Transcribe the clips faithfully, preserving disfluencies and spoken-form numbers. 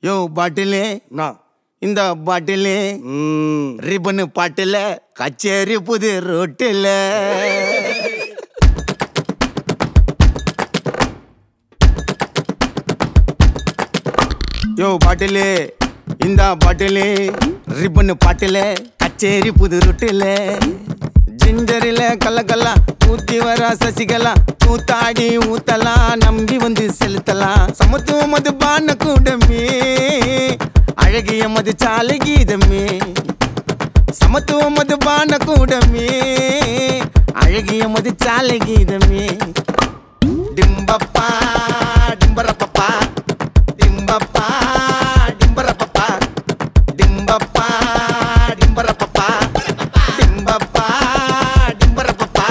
யோ பாட்டிலே இந்த பாட்டிலே ரிபனு பாட்டில கச்சேரி புது ரோட்டில யோ பாட்டிலே இந்த பாட்டிலே ரிபனு பாட்டில கச்சேரி புது ரோட்டில ஜிஞ்சரில கல்லக்கல்லா ஊத்தி வர சசிகலா ஊத்தாடி ஊத்தலாம் நம்பி வந்து செலுத்தலாம் சமத்துவம் அது பான கூடமே அழகிய மது சாலை கீதமே சமத்துவம் அது பான கூடமே அழகிய மது சாலை கீதமே டிம்பப்பா டிம்பரப்பப்பா டிம்பப்பா டிம்பரப்பப்பா டிம்பப்பா டிம்பரப்பப்பா டிம்பப்பா டிம்பரப்பப்பா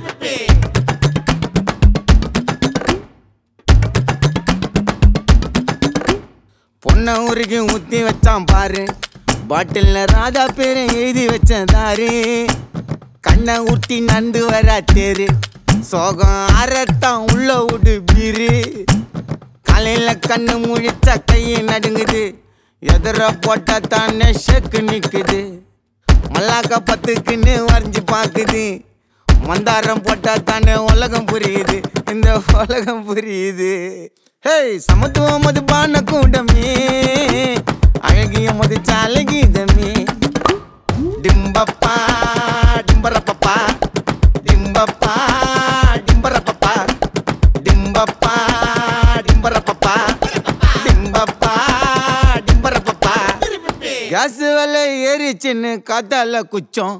பொன்ன ஊருக்கு ஊத்தி வச்சான் பாரு பாட்டில்ல ராஜா பேரை எழுதி வச்சேன் தாரு கண்ணை ஊட்டி நண்டு வரா தேரு சோகம் அறத்தான் உள்ள விடு பீரு காலையில கண்ணு முழிச்ச கையை நடுங்குது எதிர போட்டா தானே ஷெக்கு நிக்குது மல்லாக்க பத்துக்குன்னு வரைஞ்சு பாக்குது மந்தாரம் போட்டா தானே உலகம் புரியுது இந்த உலகம் புரியுது ஹே சமத்துவம் அது பான கூடமே அழகிய மது சாலை கீதமே டிம்பப்பா டிம்பரப்பப்பா டிம்பப்பா டிம்பரப்பப்பா டிம்பப்பா டிம்பரப்பப்பா டிம்பப்பா டிம்பரப்பப்பா கேஸ் விலை ஏறிச்சுன்னு காத்தால குச்சம்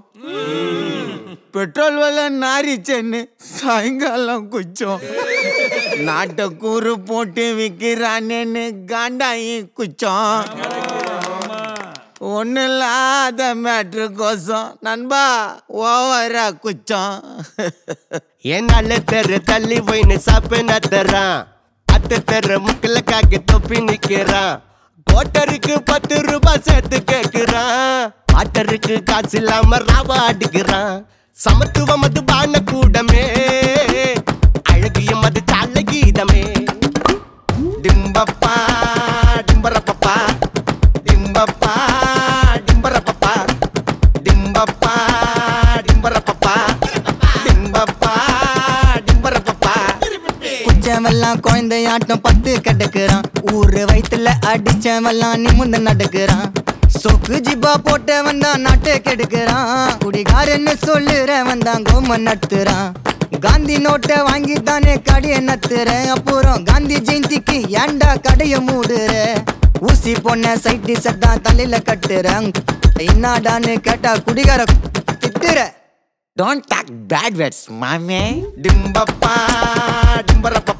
பெட்ரோல் விலை நாரிச்சேன்னு சாயங்காலம் குச்சம் நாட்டை கூறு போட்டு விற்கிறானேன்னு காண்டாயி குச்சம் ஒன்னும் இல்லாத மேட்ரு கோசம் நண்பா ஓவரா குச்சம் என்னால தெரு தள்ளி போயின்னு சாப்பின தரான் அத்த தெரு முக்கிலக்காக தொப்பி நிக்கிறான் கோட்டருக்கு பத்து ரூபாய் சேர்த்து கேக்குறான் ஆட்டருக்கு காசு இல்லாம ராவா அடிக்கிறான் சமத்துவம் அது பான கூடமே அழகிய மது சாலை கீதமே டிம்பப்பா டிம்பரப்பப்பா டிம்பப்பா டிம்பரப்பப்பா டிம்பப்பா டிம்பரப்பப்பா டிம்பப்பா டிம்பரப்பப்பா குச்சவெல்லாம் குழந்தையாட்டம் பத்து கிடக்குறான் ஊரு வயிற்றுல அடிச்சவெல்லாம் நிமிர்ந்து நடக்குறான் சொக்கு ஜிப்பா போட்டவன் தான் நாட்டை கெடுக்கிறான் குடிகாரன்னு சொல்லுறவன் தான் கோமன் நட்டுறான் காந்தி நோட்டை வாங்கி தானே கடையை நத்துற அப்புறம் காந்தி ஜெயந்திக்கு ஏண்டா கடைய மூடுற ஊசி பொண்ண சைட்டி சட்டா தலையில கட்டுறேன் என்னடான்னு கேட்டா குடிகார திட்டுற Don't talk bad words, மாமே டிம்பப்பா டிம்பரப்பப்பா